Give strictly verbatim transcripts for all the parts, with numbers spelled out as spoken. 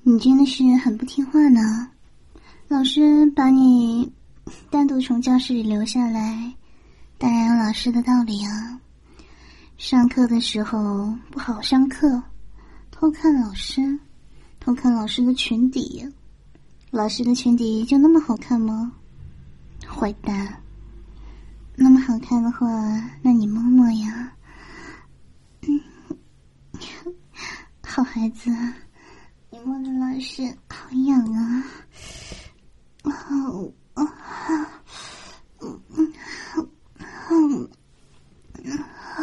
你真的是很不听话呢。老师把你单独从教室里留下来，当然有老师的道理啊。上课的时候不好上课，偷看老师，偷看老师的裙底。老师的裙底就那么好看吗？坏蛋！那么好看的话，那你摸摸呀。嗯，好孩子，你摸的老师好痒啊。哦哦嗯嗯嗯嗯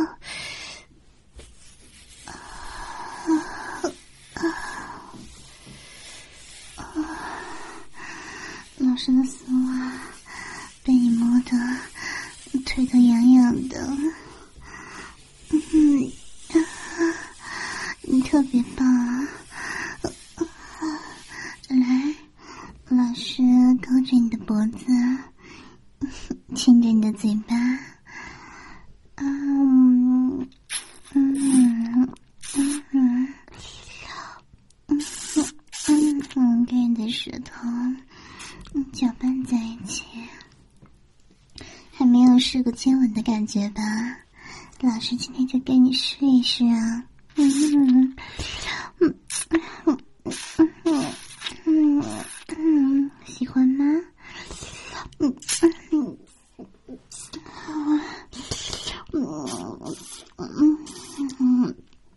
老师的丝袜被你摸的腿都痒痒的。嗯，你特别棒啊。来，老师勾着你的脖子，亲着你的嘴巴。嗯嗯嗯嗯嗯嗯嗯，跟你的舌头搅拌在一起。还没有试过接吻的感觉吧？老师今天就给你试一试啊。嗯嗯嗯嗯嗯嗯嗯，喜欢吗？嗯嗯嗯嗯嗯嗯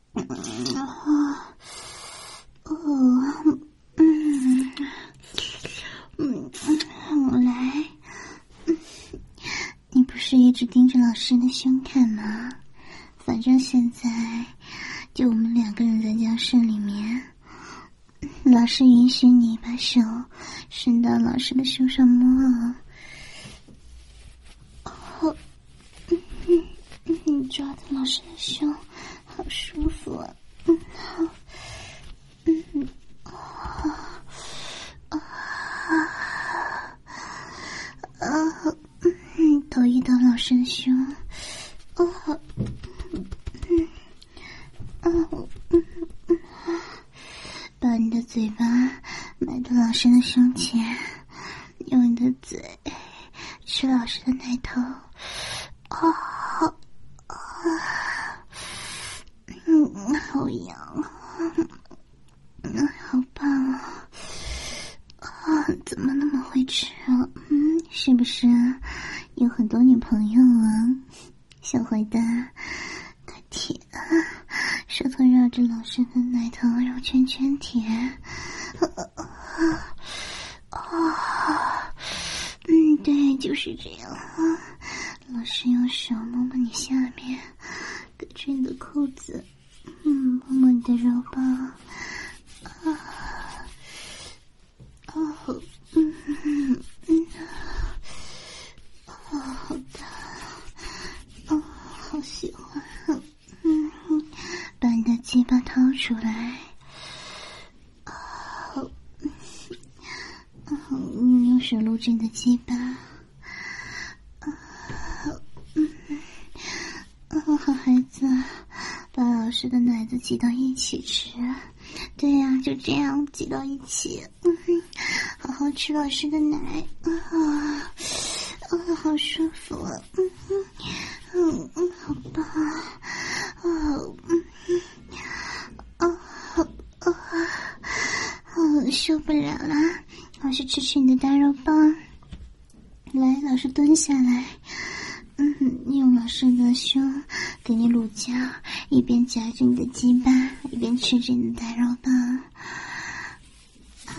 哦嗯嗯嗯，来。你不是一直盯着老师的胸看吗？反正现在就我们两个人在教室里面，老师允许你把手伸到老师的胸上摸。哦，嗯嗯，你抓的老师的胸好舒服啊。嗯，好，嗯啊啊啊！嗯，抖一抖老师的胸。哦，嗯嗯嗯嗯，把你的嘴巴埋到老师的胸前，用你的嘴吃老师的奶头。啊啊，嗯，好痒，嗯，好棒啊！啊，怎么那么会吃啊？嗯，是不是有很多女朋友啊？小坏蛋，快舔啊！舌头绕着老师的奶头绕圈圈舔。啊啊！嗯，对，就是这样啊。老师用手摸摸你下面，隔着你的裤子，嗯，摸摸你的肉包。啊哦，嗯嗯嗯，啊，好大，啊，好喜欢，嗯，把你的鸡巴掏出来。啊，嗯，用手撸着你的鸡巴。啊，嗯，啊，好孩子，把老师的奶子挤到一起吃。对呀、啊，就这样挤到一起。嗯，好好吃老师的奶。啊啊，好舒服啊。嗯嗯嗯，好棒啊。哦，嗯啊啊啊，受不了了。老师吃吃你的大肉棒。来，老师蹲下来。嗯，用老师的胸给你乳胶，一边夹着你的鸡巴，一边吃着你的大肉棒。啊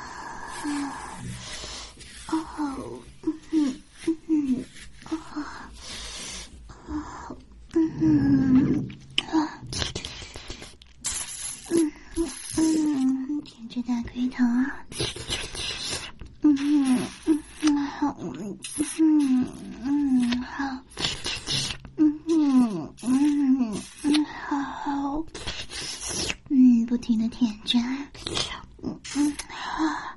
哦，嗯嗯啊啊嗯啊嗯嗯，舔着大龟头啊。嗯嗯嗯，好，嗯嗯好，嗯嗯嗯嗯好，嗯，不停的舔着。嗯嗯好，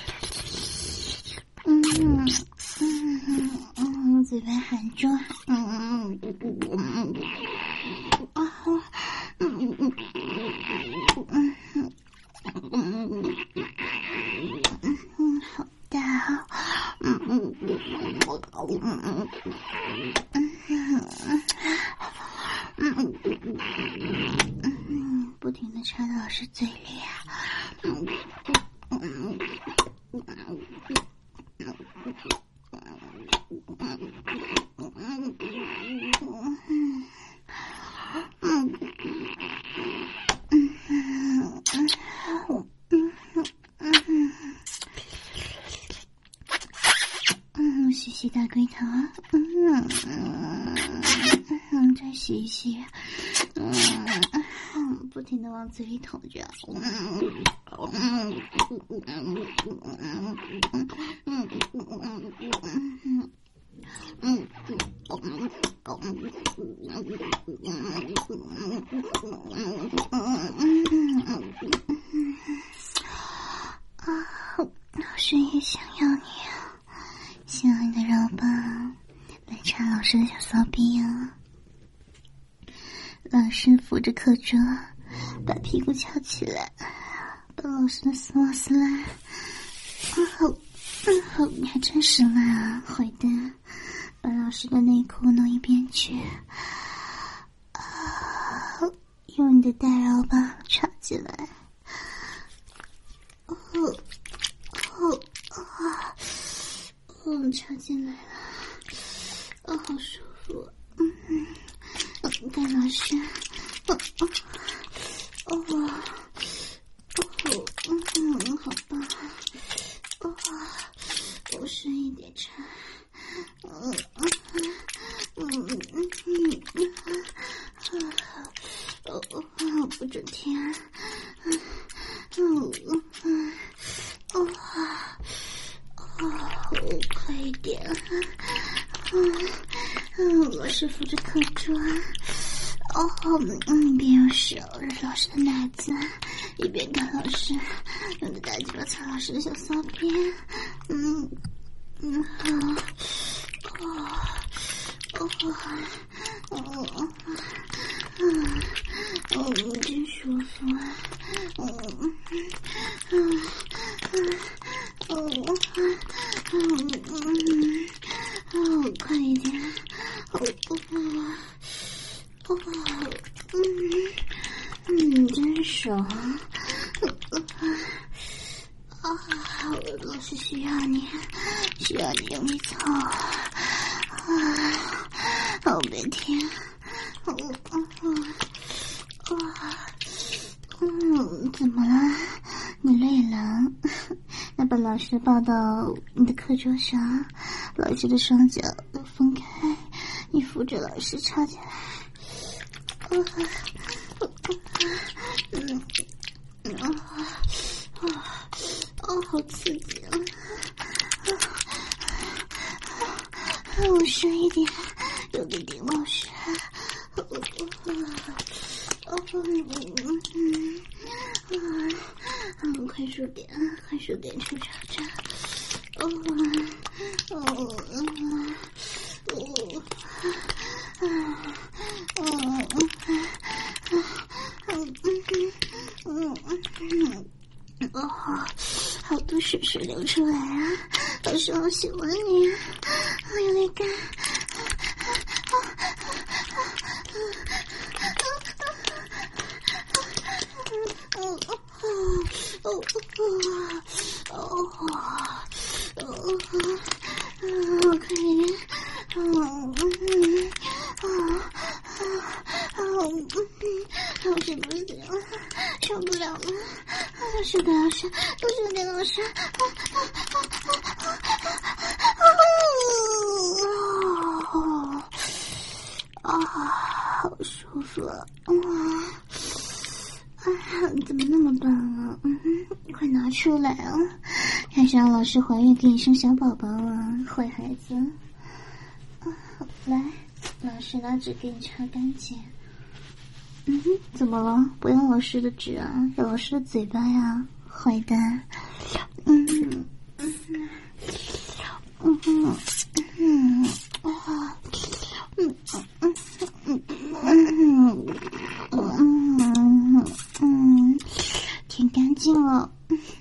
嗯嗯嗯嗯，嘴巴含住。嗯嗯嗯啊嗯嗯嗯嗯嗯不停地插到老师嘴里啊。洗洗大龟头，嗯嗯，再洗一洗，嗯，不停地往嘴里捅着，嗯嗯嗯嗯啊，老师也想要你啊。亲爱的肉棒，来插老师的小骚逼啊！老师扶着课桌，把屁股翘起来，把老师的丝袜撕烂。啊，好，嗯，好，你还真是烂啊，坏蛋！把老师的内裤弄一边去。啊，用你的大肉棒插进来。哦，哦，啊！哦，插进来了，哦，好舒服，嗯嗯，干老师，哦哦哦哦哦，嗯，好棒，哦，我深一点插，嗯嗯嗯嗯嗯，哦哦，不准停，嗯嗯嗯，哦。哦，快一点！嗯嗯，老师扶着课桌。哦，嗯，边用手揉老师的奶子，一边看老师用的大鸡巴擦老师的小骚边。嗯嗯，好，哦哦哦嗯嗯，真舒服啊！嗯嗯嗯。哦，嗯嗯，哦，快一点，哦哦哦，嗯嗯，真爽，啊，老师需要你，需要你用力操，啊，好别停，哦哦哦，嗯，怎么了？你累了？那把老师抱到你的课桌上，老师的双脚分开，你扶着老师插进来。哦，嗯，哦，哦，好刺激啊！我深一点，有点顶老师。哦哦嗯嗯嗯，快速点，快速点，去找找。哦哦哦哦哦哦哦，好多水水流出来啊！老师好喜欢你，好有力感。哦哦哦哦哦哦哦，可以，哦嗯哦哦嗯，老师不行了，受不了了，老师的老师，都是点老师，啊，好舒服啊！啊，怎么那么棒啊？嗯，快拿出来啊！还是让老师怀孕给你生小宝宝啊，坏孩子！啊，来，老师拿纸给你擦干净。嗯哼，怎么了？不要老师的纸啊，要老师的嘴巴呀，坏蛋！嗯嗯嗯嗯嗯嗯啊嗯嗯嗯嗯嗯嗯嗯，挺干净了。